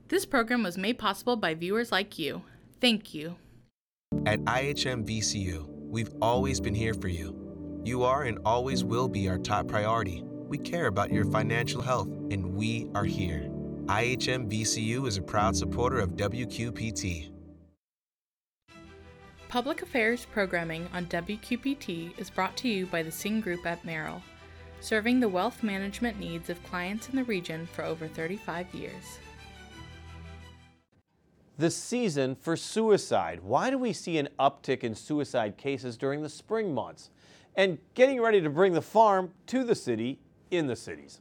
This program was made possible by viewers like you. Thank you. At IHM VCU, we've always been here for you. You are and always will be our top priority. We care about your financial health, and we are here. IHM VCU is a proud supporter of WQPT. Public Affairs programming on WQPT is brought to you by the Sing Group at Merrill, serving the wealth management needs of clients in the region for over 35 years. The season for suicide. Why do we see an uptick in suicide cases during the spring months? And getting ready to bring the farm to the city in the cities.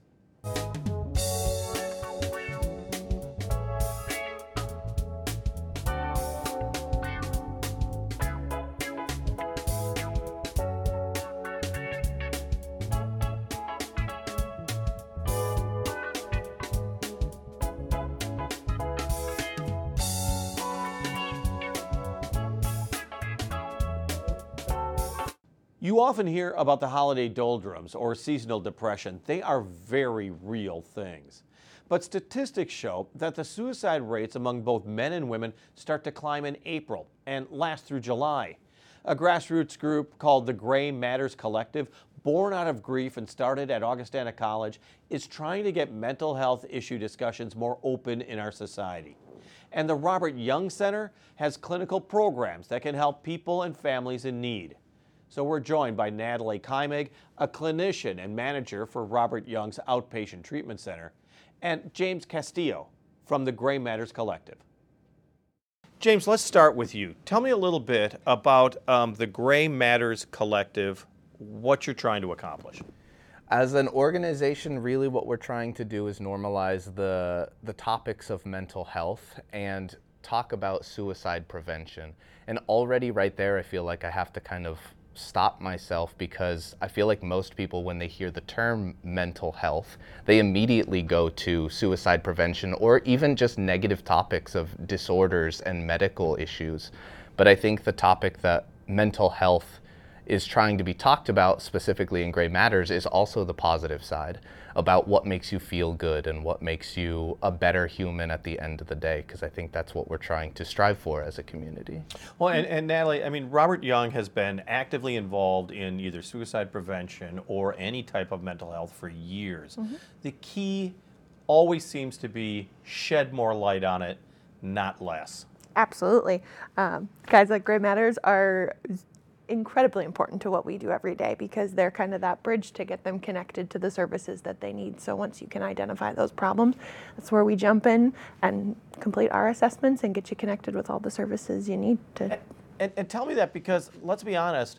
You often hear about the holiday doldrums or seasonal depression. They are very real things. But statistics show that the suicide rates among both men and women start to climb in April and last through July. A grassroots group called the Gray Matters Collective, born out of grief and started at Augustana College, is trying to get mental health issue discussions more open in our society. And the Robert Young Center has clinical programs that can help people and families in need. So we're joined by Natalie Kaimeg, a clinician and manager for Robert Young's Outpatient Treatment Center, and James Castillo from the Gray Matters Collective. James, let's start with you. Tell me a little bit about the Gray Matters Collective, what you're trying to accomplish. As an organization, really what we're trying to do is normalize the topics of mental health and talk about suicide prevention. And already right there, I feel like I have to kind of stop myself, because I feel like most people, when they hear the term mental health, they immediately go to suicide prevention or even just negative topics of disorders and medical issues. But I think the topic that mental health is trying to be talked about specifically in Gray Matters is also the positive side, about what makes you feel good and what makes you a better human at the end of the day, because I think that's what we're trying to strive for as a community. Well, and Natalie, I mean, Robert Young has been actively involved in either suicide prevention or any type of mental health for years. Mm-hmm. The key always seems to be shed more light on it, not less. Absolutely. Guys like Gray Matters are incredibly important to what we do every day, because they're kind of that bridge to get them connected to the services that they need. So once you can identify those problems, that's where we jump in and complete our assessments and get you connected with all the services you need to. And tell me that, because let's be honest,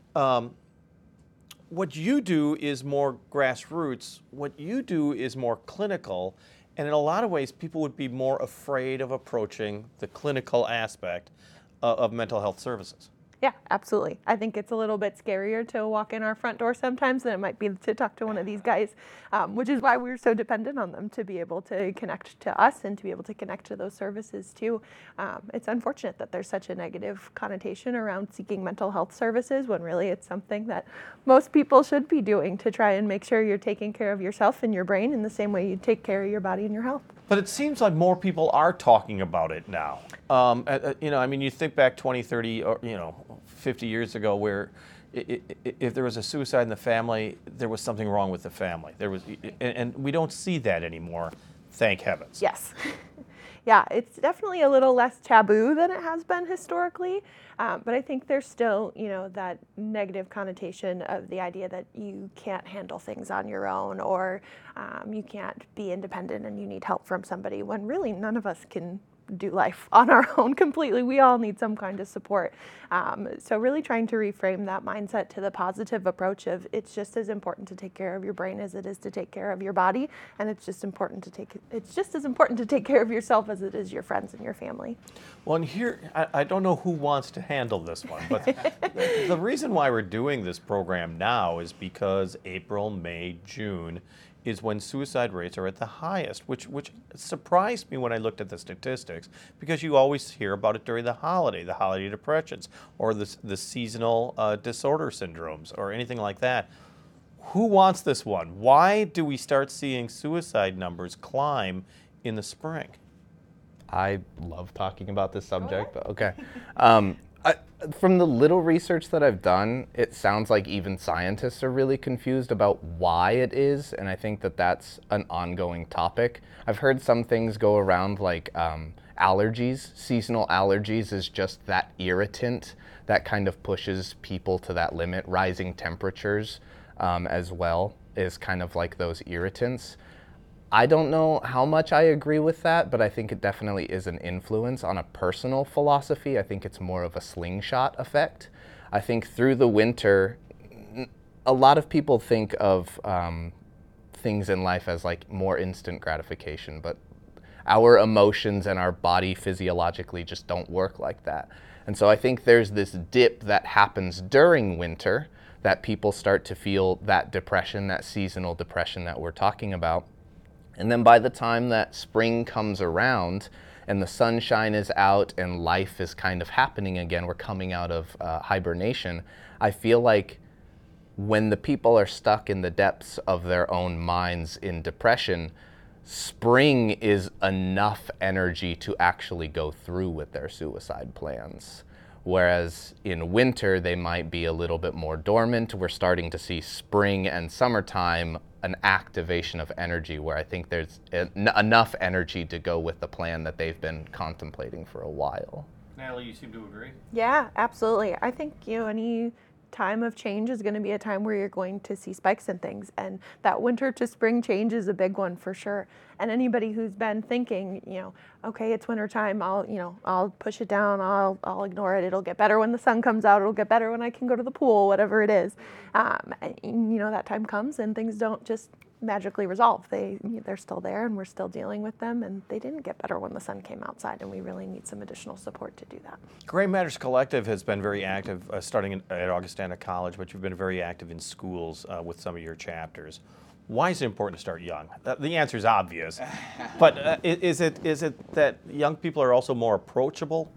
what you do is more grassroots, what you do is more clinical, and in a lot of ways people would be more afraid of approaching the clinical aspect of mental health services. Yeah, absolutely. I think it's a little bit scarier to walk in our front door sometimes than it might be to talk to one of these guys, which is why we're so dependent on them to be able to connect to us and to be able to connect to those services too. It's unfortunate that there's such a negative connotation around seeking mental health services, when really it's something that most people should be doing to try and make sure you're taking care of yourself and your brain in the same way you take care of your body and your health. But it seems like more people are talking about it now. I mean, you think back 20, 30, or 50 years ago, where if there was a suicide in the family, there was something wrong with the family. And we don't see that anymore, thank heavens. Yes. Yeah, it's definitely a little less taboo than it has been historically, but I think there's still, that negative connotation of the idea that you can't handle things on your own, or you can't be independent and you need help from somebody, when really none of us can do life on our own completely. We all need some kind of support. So really trying to reframe that mindset to the positive approach of, it's just as important to take care of your brain as it is to take care of your body, and it's just as important to take care of yourself as it is your friends and your family. Well, and here, I don't know who wants to handle this one, but the reason why we're doing this program now is because April, May, June is when suicide rates are at the highest, which surprised me when I looked at the statistics, because you always hear about it during the holiday depressions, or the seasonal disorder syndromes, or anything like that. Who wants this one? Why do we start seeing suicide numbers climb in the spring? I love talking about this subject, but okay. From the little research that I've done, it sounds like even scientists are really confused about why it is, and I think that that's an ongoing topic. I've heard some things go around like allergies. Seasonal allergies is just that irritant that kind of pushes people to that limit. Rising temperatures as well is kind of like those irritants. I don't know how much I agree with that, but I think it definitely is an influence. On a personal philosophy, I think it's more of a slingshot effect. I think through the winter, a lot of people think of things in life as like more instant gratification, but our emotions and our body physiologically just don't work like that. And so I think there's this dip that happens during winter that people start to feel that depression, that seasonal depression that we're talking about. And then by the time that spring comes around and the sunshine is out and life is kind of happening again, we're coming out of hibernation, I feel like when the people are stuck in the depths of their own minds in depression, spring is enough energy to actually go through with their suicide plans. Whereas in winter, they might be a little bit more dormant. We're starting to see spring and summertime an activation of energy where I think there's enough energy to go with the plan that they've been contemplating for a while. Natalie, you seem to agree? Yeah, absolutely. I think, any time of change is going to be a time where you're going to see spikes in things, and that winter to spring change is a big one for sure. And anybody who's been thinking, okay, it's winter time, I'll push it down, I'll ignore it, it'll get better when the sun comes out, it'll get better when I can go to the pool, whatever it is. That time comes and things don't just magically resolve. They're still there and we're still dealing with them, and they didn't get better when the sun came outside, and we really need some additional support to do that. Gray Matters Collective has been very active starting at Augustana College, but you've been very active in schools with some of your chapters. Why is it important to start young? The answer is obvious, but is it that young people are also more approachable?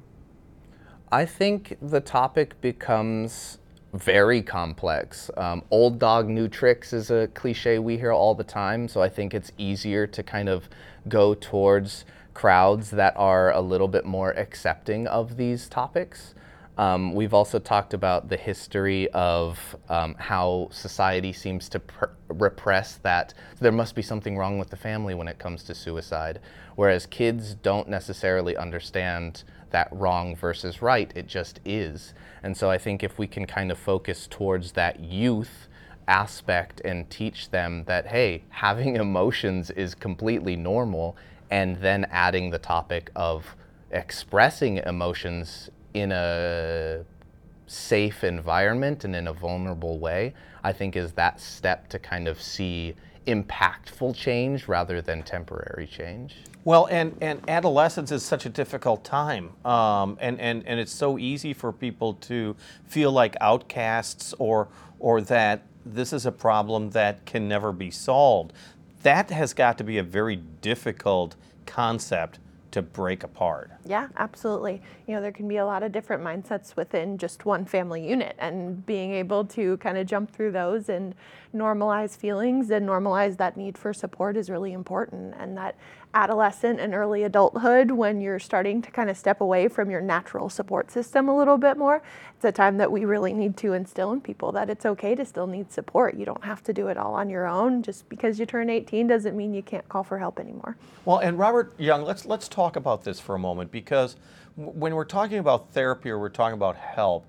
I think the topic becomes very complex. Old dog, new tricks is a cliche we hear all the time, so I think it's easier to kind of go towards crowds that are a little bit more accepting of these topics. We've also talked about the history of how society seems to repress that there must be something wrong with the family when it comes to suicide, whereas kids don't necessarily understand that wrong versus right, it just is. And so I think if we can kind of focus towards that youth aspect and teach them that, hey, having emotions is completely normal, and then adding the topic of expressing emotions in a safe environment and in a vulnerable way, I think is that step to kind of see impactful change rather than temporary change. Well, and adolescence is such a difficult time, and it's so easy for people to feel like outcasts or that this is a problem that can never be solved. That has got to be a very difficult concept to break apart. Yeah, absolutely. There can be a lot of different mindsets within just one family unit, and being able to kind of jump through those and normalize feelings and normalize that need for support is really important. And that adolescent and early adulthood, when you're starting to kind of step away from your natural support system a little bit more, it's a time that we really need to instill in people that it's okay to still need support. You don't have to do it all on your own. Just because you turn 18 doesn't mean you can't call for help anymore. Well, and Robert Young, let's talk about this for a moment, because when we're talking about therapy or we're talking about help,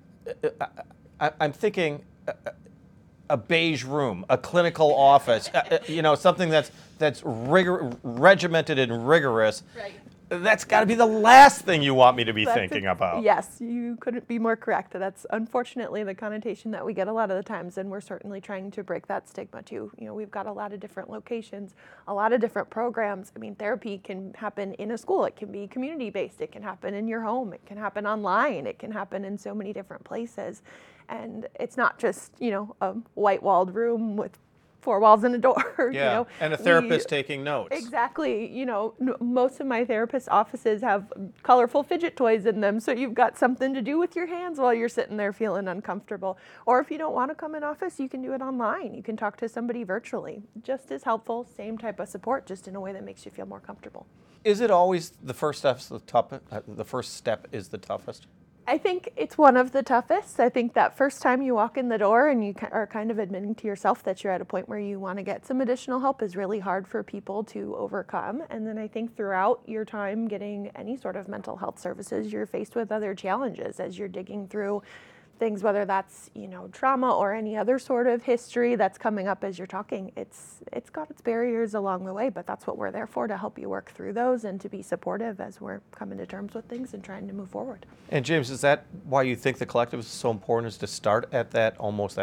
I'm thinking a beige room, a clinical office, something that's regimented and rigorous. Right. That's got to be the last thing you want me to be thinking about. Yes, you couldn't be more correct. That's unfortunately the connotation that we get a lot of the times, and we're certainly trying to break that stigma too. We've got a lot of different locations, a lot of different programs. I mean, therapy can happen in a school. It can be community-based. It can happen in your home. It can happen online. It can happen in so many different places. And it's not just, a white-walled room with four walls and a door. And a therapist taking notes. Exactly. Most of my therapist offices have colorful fidget toys in them, so you've got something to do with your hands while you're sitting there feeling uncomfortable. Or if you don't want to come in office, you can do it online. You can talk to somebody virtually. Just as helpful, same type of support, just in a way that makes you feel more comfortable. Is it always the first step's the toughest? The first step is the toughest? I think it's one of the toughest. I think that first time you walk in the door and you are kind of admitting to yourself that you're at a point where you want to get some additional help is really hard for people to overcome. And then I think throughout your time getting any sort of mental health services, you're faced with other challenges as you're digging through things, whether that's, trauma or any other sort of history that's coming up as you're talking. It's got its barriers along the way, but that's what we're there for, to help you work through those and to be supportive as we're coming to terms with things and trying to move forward. And James, is that why you think the collective is so important, is to start at that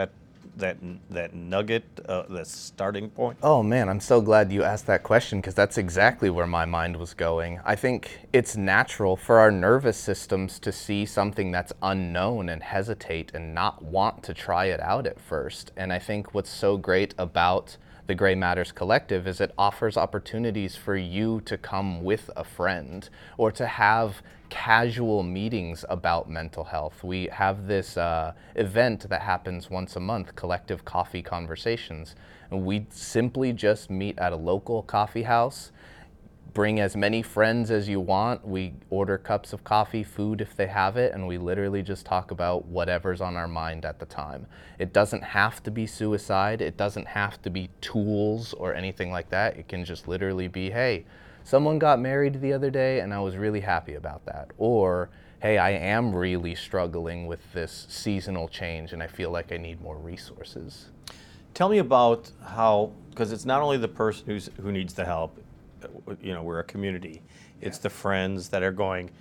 nugget, the starting point? Oh man, I'm so glad you asked that question, because that's exactly where my mind was going. I think it's natural for our nervous systems to see something that's unknown and hesitate and not want to try it out at first. And I think what's so great about the Gray Matters Collective is it offers opportunities for you to come with a friend or to have casual meetings about mental health. We have this event that happens once a month, Collective Coffee Conversations. And we simply just meet at a local coffee house, bring as many friends as you want. We order cups of coffee, food if they have it, and we literally just talk about whatever's on our mind at the time. It doesn't have to be suicide. It doesn't have to be tools or anything like that. It can just literally be, hey, someone got married the other day and I was really happy about that. Or, hey, I am really struggling with this seasonal change and I feel like I need more resources. Tell me about how, because it's not only the person who needs the help, we're a community. It's the friends that are going,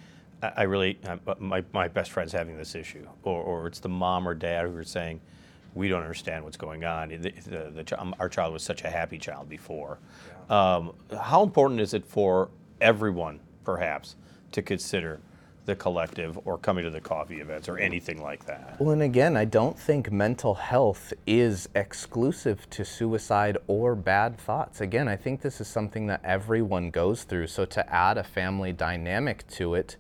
my best friend's having this issue. Or it's the mom or dad who are saying, we don't understand what's going on. Our child was such a happy child before. Yeah. How important is it for everyone, perhaps, to consider the collective or coming to the coffee events or anything like that? Well, and again, I don't think mental health is exclusive to suicide or bad thoughts. Again, I think this is something that everyone goes through. So to add a family dynamic to it,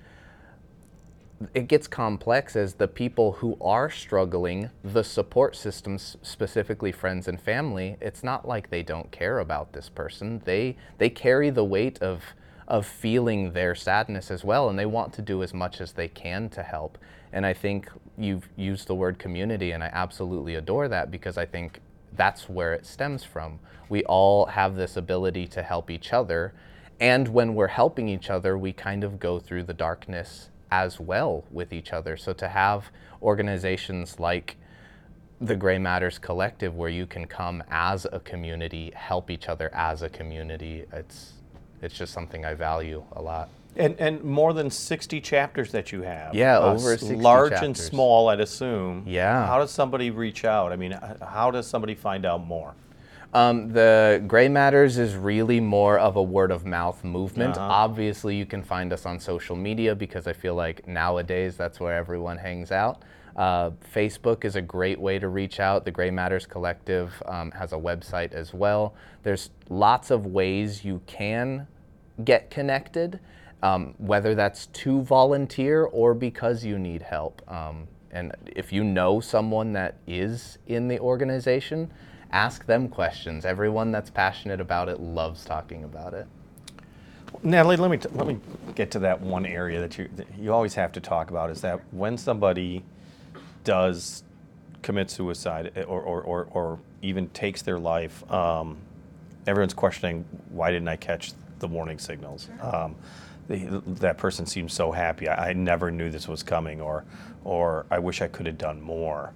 it gets complex as the people who are struggling, the support systems, specifically friends and family, it's not like they don't care about this person. They carry the weight of feeling their sadness as well, and they want to do as much as they can to help. And I think you've used the word community, and I absolutely adore that, because I think that's where it stems from. We all have this ability to help each other, and when we're helping each other, we kind of go through the darkness as well with each other. So to have organizations like the Gray Matters Collective, where you can come as a community, help each other as a community, it's just something I value a lot. And more than 60 chapters that you have. Yeah, over 60 large chapters. And small, I'd assume. Yeah. How does somebody reach out? I mean, how does somebody find out more? The Gray Matters is really more of a word of mouth movement. Obviously, you can find us on social media, because I feel like nowadays that's where everyone hangs out. Facebook is a great way to reach out. The Gray Matters Collective has a website as well. There's lots of ways you can get connected, whether that's to volunteer or because you need help. And if you know someone that is in the organization, ask them questions. Everyone that's passionate about it loves talking about it. Natalie, let me get to that one area that you always have to talk about, is that when somebody does commit suicide or even takes their life, everyone's questioning, why didn't I catch the warning signals? That person seems so happy. I never knew this was coming, or I wish I could have done more.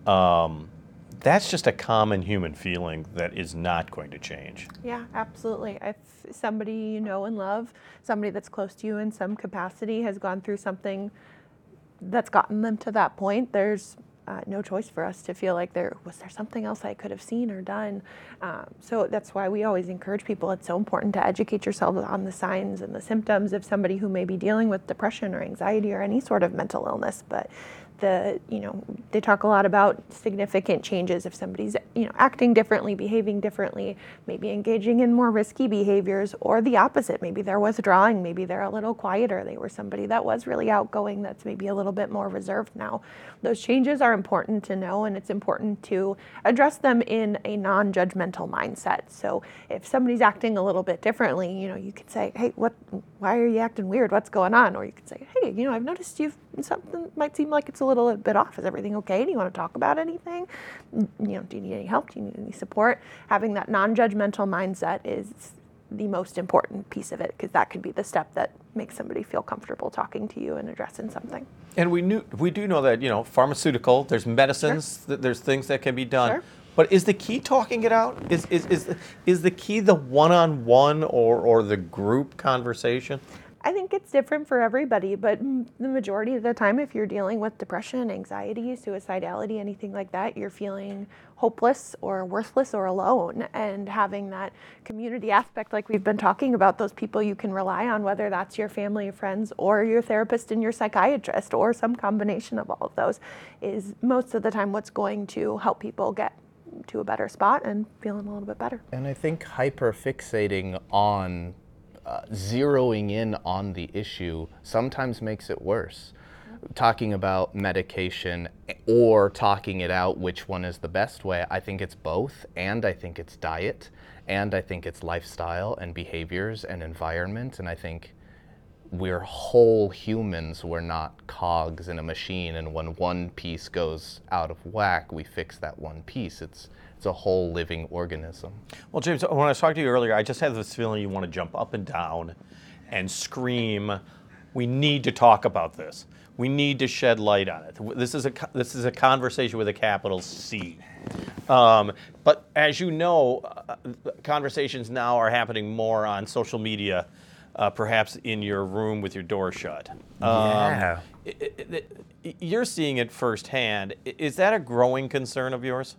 That's just a common human feeling that is not going to change. Yeah, absolutely. If somebody you know and love, somebody that's close to you in some capacity, has gone through something that's gotten them to that point, there's no choice for us to feel like was there something else I could have seen or done. So that's why we always encourage people. It's so important to educate yourself on the signs and the symptoms of somebody who may be dealing with depression or anxiety or any sort of mental illness. But they talk a lot about significant changes if somebody's, acting differently, behaving differently, maybe engaging in more risky behaviors, or the opposite. Maybe they're withdrawing, maybe they're a little quieter. They were somebody that was really outgoing that's maybe a little bit more reserved now. Those changes are important to know, and it's important to address them in a non-judgmental mindset. So if somebody's acting a little bit differently, you could say, hey, why are you acting weird? What's going on? Or you could say, hey, I've noticed something might seem like it's a little bit off. Is everything okay? Do you want to talk about anything? Do you need any help? Do you need any support? Having that non-judgmental mindset is the most important piece of it, because that could be the step that makes somebody feel comfortable talking to you and addressing something. And we do know that, pharmaceutical, there's medicines, Sure. There's things that can be done. Sure. But is the key talking it out? Is the key the one-on-one or the group conversation? I think it's different for everybody, but the majority of the time, if you're dealing with depression, anxiety, suicidality, anything like that, you're feeling hopeless or worthless or alone. And having that community aspect, like we've been talking about, those people you can rely on, whether that's your family, friends, or your therapist and your psychiatrist, or some combination of all of those, is most of the time what's going to help people get to a better spot and feeling a little bit better. And I think hyperfixating on zeroing in on the issue sometimes makes it worse. Talking about medication or talking it out, which one is the best way, I think it's both, and I think it's diet, and I think it's lifestyle and behaviors and environment, and I think we're whole humans, we're not cogs in a machine, and when one piece goes out of whack, we fix that one piece. It's a whole living organism. Well, James, when I was talking to you earlier, I just had this feeling you want to jump up and down and scream, we need to talk about this. We need to shed light on it. This is a conversation with a capital C. But as you know, conversations now are happening more on social media, perhaps in your room with your door shut. Yeah. You're seeing it firsthand. Is that a growing concern of yours?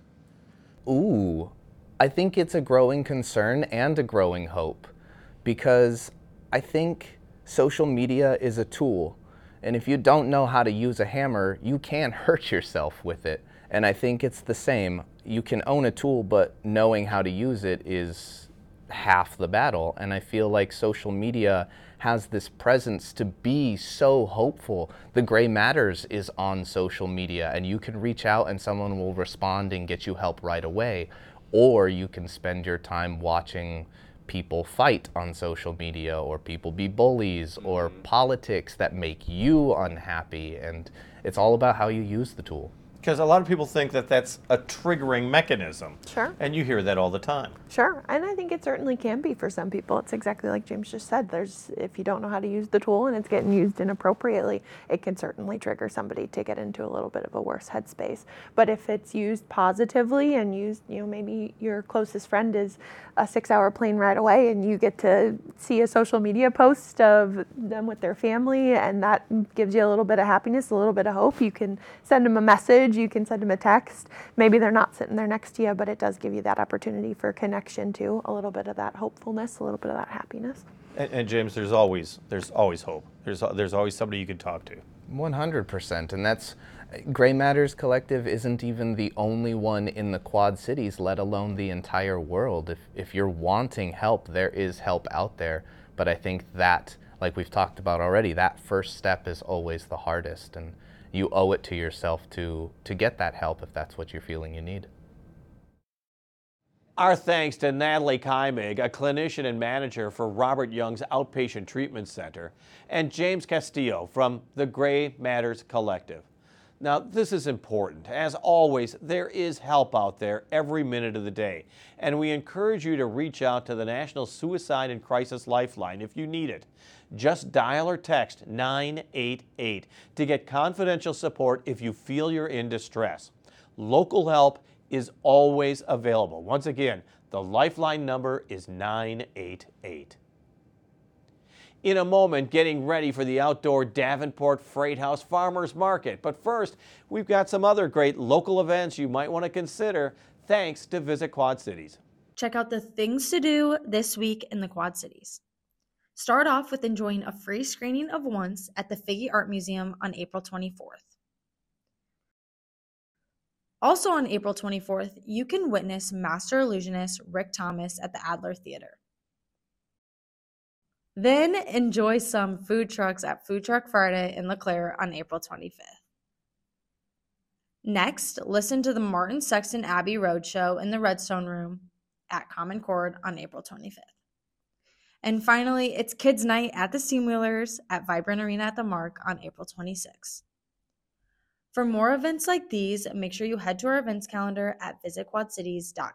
Ooh, I think it's a growing concern and a growing hope, because I think social media is a tool, and if you don't know how to use a hammer, you can hurt yourself with it. And I think it's the same. You can own a tool, but knowing how to use it is half the battle. And I feel like social media has this presence to be so hopeful. The Gray Matters is on social media, and you can reach out and someone will respond and get you help right away. Or you can spend your time watching people fight on social media, or people be bullies, or politics that make you unhappy. And it's all about how you use the tool. Because a lot of people think that that's a triggering mechanism. Sure. And you hear that all the time. Sure, and I think it certainly can be for some people. It's exactly like James just said. If you don't know how to use the tool and it's getting used inappropriately, it can certainly trigger somebody to get into a little bit of a worse headspace. But if it's used positively and used, maybe your closest friend is a 6-hour plane ride away and you get to see a social media post of them with their family, and that gives you a little bit of happiness, a little bit of hope. You can send them a message, you can send them a text. Maybe they're not sitting there next to you, but it does give you that opportunity for connection to a little bit of that hopefulness, a little bit of that happiness. And James, there's always hope. There's always somebody you can talk to. 100%, and that's Gray Matters Collective isn't even the only one in the Quad Cities, let alone the entire world. If you're wanting help, there is help out there. But I think that, like we've talked about already, that first step is always the hardest, and you owe it to yourself to get that help if that's what you're feeling you need. Our thanks to Natalie Kaimig, a clinician and manager for Robert Young's Outpatient Treatment Center, and James Castillo from the Gray Matters Collective. Now, this is important. As always, there is help out there every minute of the day, and we encourage you to reach out to the National Suicide and Crisis Lifeline if you need it. Just dial or text 988 to get confidential support if you feel you're in distress. Local help is always available. Once again, the Lifeline number is 988. In a moment, getting ready for the outdoor Davenport Freight House Farmers Market. But first, we've got some other great local events you might want to consider thanks to Visit Quad Cities. Check out the things to do this week in the Quad Cities. Start off with enjoying a free screening of Once at the Figge Art Museum on April 24th. Also on April 24th, you can witness master illusionist Rick Thomas at the Adler Theater. Then enjoy some food trucks at Food Truck Friday in LeClaire on April 25th. Next, listen to the Martin Sexton Abbey Roadshow in the Redstone Room at Common Chord on April 25th. And finally, it's Kids Night at the Steamwheelers at Vibrant Arena at the Mark on April 26th. For more events like these, make sure you head to our events calendar at visitquadcities.com.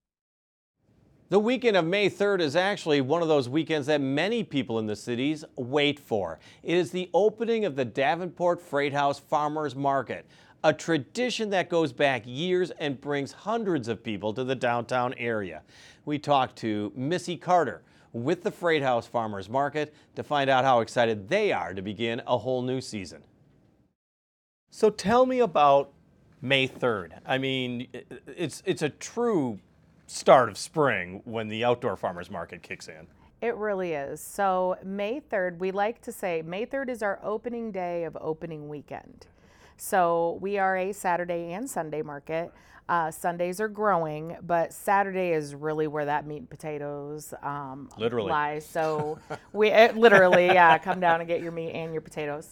The weekend of May 3rd is actually one of those weekends that many people in the cities wait for. It is the opening of the Davenport Freight House Farmers Market, a tradition that goes back years and brings hundreds of people to the downtown area. We talked to Missy Carter with the Freight House Farmers Market to find out how excited they are to begin a whole new season. So tell me about May 3rd. I mean, it's a true start of spring when the outdoor farmers market kicks in. It really is. So May 3rd, we like to say May 3rd is our opening day of opening weekend. So we are a Saturday and Sunday market. Sundays are growing, but Saturday is really where that meat and potatoes Literally. lies. So we literally, come down and get your meat and your potatoes.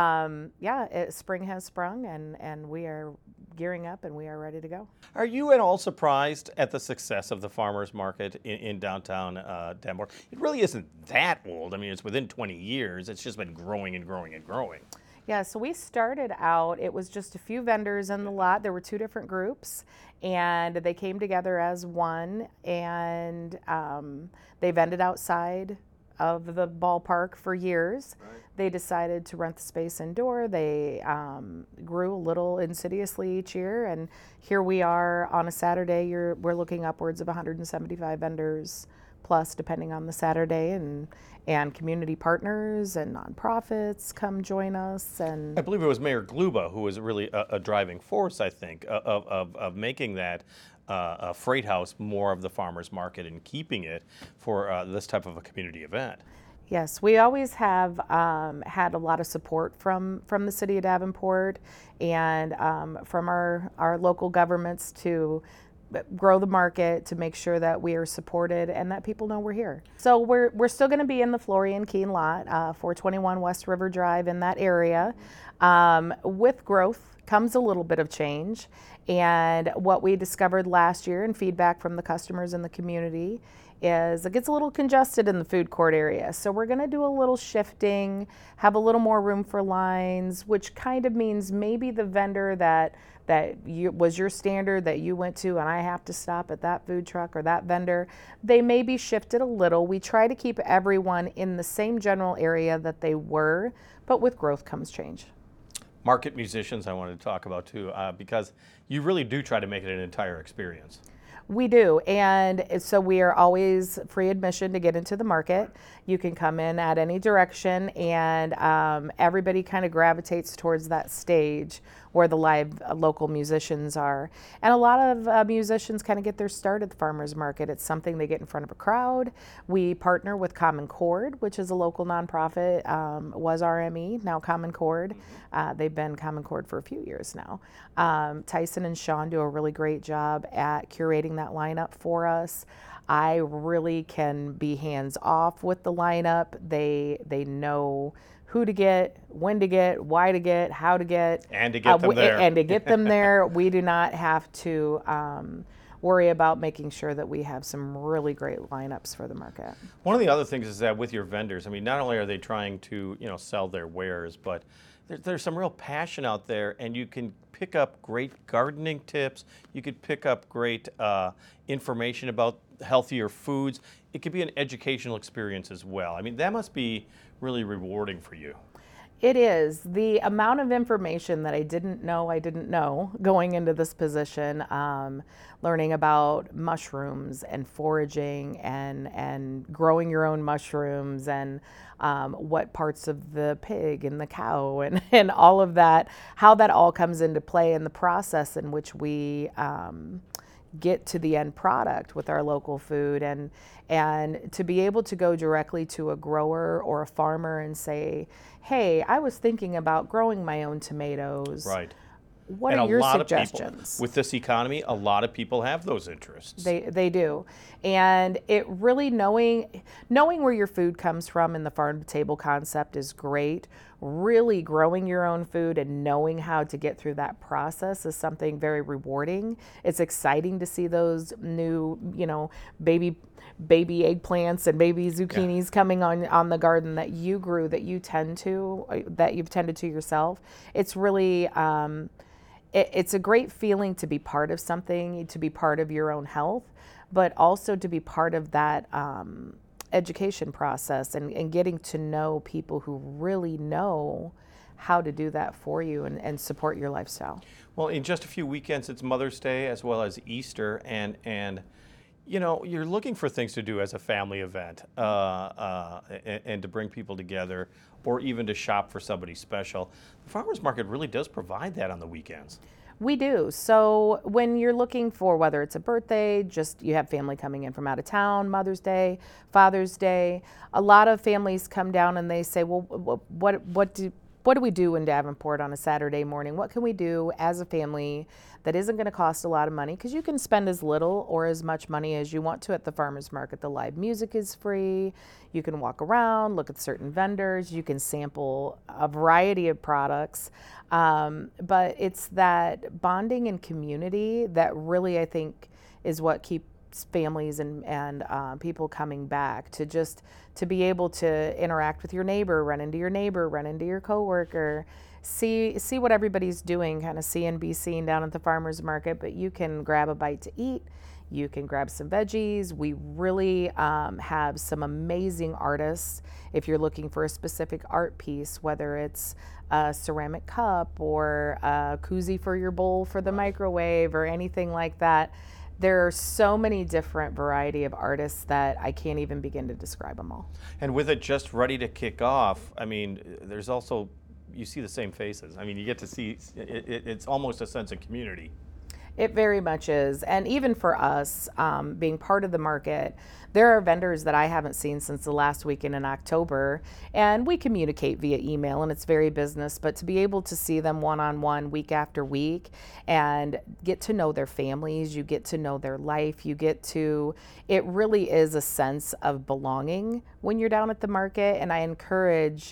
Spring has sprung and we are gearing up and we are ready to go. Are you at all surprised at the success of the farmers market in downtown Davenport? It really isn't that old. I mean, it's within 20 years. It's just been growing and growing and growing. Yeah, so we started out, it was just a few vendors in the lot. There were two different groups and they came together as one, and they vended outside of the ballpark for years. Right. They decided to rent the space indoor. They grew a little insidiously each year, and here we are on a Saturday. We're looking upwards of 175 vendors plus, depending on the Saturday, and community partners and nonprofits come join us. And I believe it was Mayor Gluba who was really a driving force, I think, of making that a Freight House more of the farmers market and keeping it for this type of a community event. Yes, we always have had a lot of support from the city of Davenport and from our local governments to grow the market, to make sure that we are supported and that people know we're here. So we're still going to be in the Florian Keene lot, 421 West River Drive, in that area. With growth comes a little bit of change, and what we discovered last year and feedback from the customers in the community is it gets a little congested in the food court area. So we're going to do a little shifting, have a little more room for lines, which kind of means maybe the vendor that was your standard that you went to and I have to stop at that food truck or that vendor, they may be shifted a little. We try to keep everyone in the same general area that they were, but with growth comes change. Market musicians I wanted to talk about too, because you really do try to make it an entire experience. We do, and so we are always free admission to get into the market. You can come in at any direction, and everybody kind of gravitates towards that stage where the live local musicians are. And a lot of musicians kind of get their start at the farmers market. It's something they get in front of a crowd. We partner with Common Chord, which is a local nonprofit, was RME, now Common Chord. They've been Common Chord for a few years now. Tyson and Sean do a really great job at curating that lineup for us. I really can be hands off with the lineup. They know who to get, when to get, why to get, how to get. And to get them there. And to get them there. We do not have to worry about making sure that we have some really great lineups for the market. One of the other things is that with your vendors, I mean, not only are they trying to, sell their wares, but there's some real passion out there, and you can pick up great gardening tips. You could pick up great information about healthier foods. It could be an educational experience as well. I mean, that must be really rewarding for you. It is. The amount of information that I didn't know going into this position, learning about mushrooms and foraging and growing your own mushrooms and what parts of the pig and the cow and all of that, how that all comes into play in the process in which we get to the end product with our local food, and to be able to go directly to a grower or a farmer and say, hey, I was thinking about growing my own tomatoes. Right. what and are your a lot suggestions? Of people, with this economy, a lot of people have those interests. They do. And it really knowing where your food comes from in the farm to table concept is great. Really growing your own food and knowing how to get through that process is something very rewarding. It's exciting to see those new, baby eggplants and baby zucchinis coming on the garden that you grew, that you've tended to yourself. It's really it's a great feeling to be part of something, to be part of your own health, but also to be part of that education process and getting to know people who really know how to do that for you and support your lifestyle. Well, in just a few weekends, it's Mother's Day as well as Easter, and you're looking for things to do as a family event and to bring people together, or even to shop for somebody special. The farmers market really does provide that on the weekends. We do. So when you're looking for, whether it's a birthday, just you have family coming in from out of town, Mother's Day, Father's Day, a lot of families come down and they say, well, what do we do in Davenport on a Saturday morning? What can we do as a family that isn't going to cost a lot of money? Because you can spend as little or as much money as you want to at the farmers market. The live music is free. You can walk around, look at certain vendors. You can sample a variety of products. But it's that bonding and community that really, I think, is what keeps families and people coming back, to be able to interact with your neighbor, run into your coworker, see what everybody's doing, kind of see and be seen down at the farmers market. But you can grab a bite to eat. You can grab some veggies. We really have some amazing artists. If you're looking for a specific art piece, whether it's a ceramic cup or a koozie for your bowl for the microwave or anything like that, there are so many different variety of artists that I can't even begin to describe them all. And with it just ready to kick off, I mean, there's also, you see the same faces. I mean, you get to see, it's almost a sense of community. It very much is. And even for us, being part of the market, there are vendors that I haven't seen since the last weekend in October, and we communicate via email, and it's very business, but to be able to see them one-on-one week after week and get to know their families, you get to know their life, it really is a sense of belonging when you're down at the market. And I encourage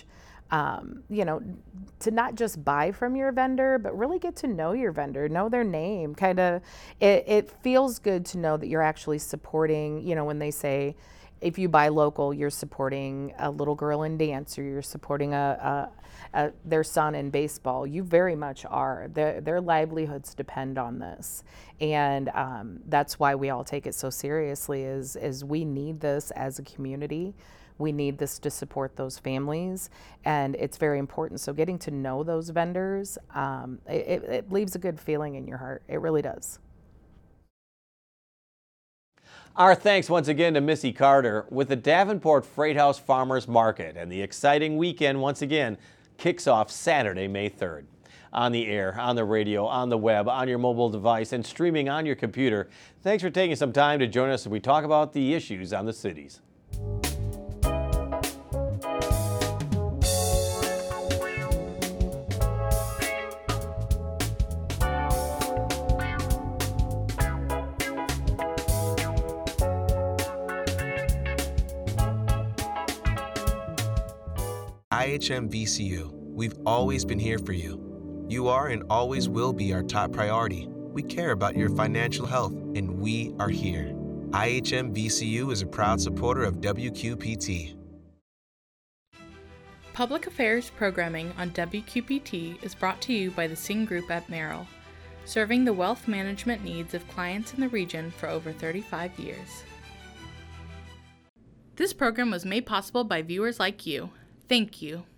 to not just buy from your vendor, but really get to know your vendor, know their name. It feels good to know that you're actually supporting, when they say, if you buy local, you're supporting a little girl in dance, or you're supporting their son in baseball. You very much are. Their livelihoods depend on this. And that's why we all take it so seriously, is we need this as a community. We need this to support those families, and it's very important. So getting to know those vendors, it leaves a good feeling in your heart. It really does. Our thanks once again to Missy Carter with the Davenport Freight House Farmers Market, and the exciting weekend once again kicks off Saturday, May 3rd. On the air, on the radio, on the web, on your mobile device, and streaming on your computer. Thanks for taking some time to join us as we talk about the issues on the cities. IHM VCU, we've always been here for you. You are and always will be our top priority. We care about your financial health, and we are here. IHM VCU is a proud supporter of WQPT. Public Affairs programming on WQPT is brought to you by the Sing Group at Merrill, serving the wealth management needs of clients in the region for over 35 years. This program was made possible by viewers like you. Thank you.